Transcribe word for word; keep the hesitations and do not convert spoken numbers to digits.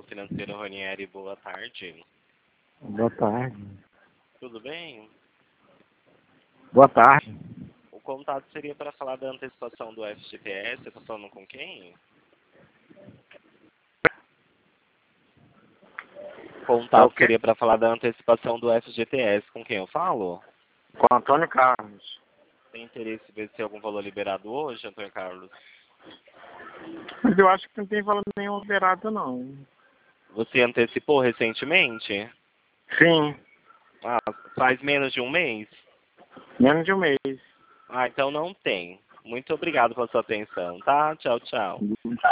Financeiro Ranieri, boa tarde. Boa tarde. Tudo bem? Boa tarde. O contato seria para falar da antecipação do F G T S. Você está falando com quem? O contato Okay. seria para falar da antecipação do F G T S. Com quem eu falo? Com Antônio Carlos. Tem interesse em ver se tem algum valor liberado hoje, Antônio Carlos? Mas eu acho que não tem valor nenhum liberado, não. Você antecipou recentemente? Sim. Ah, faz menos de um mês? Menos de um mês. Ah, então não tem. Muito obrigado pela sua atenção, tá? Tchau, tchau.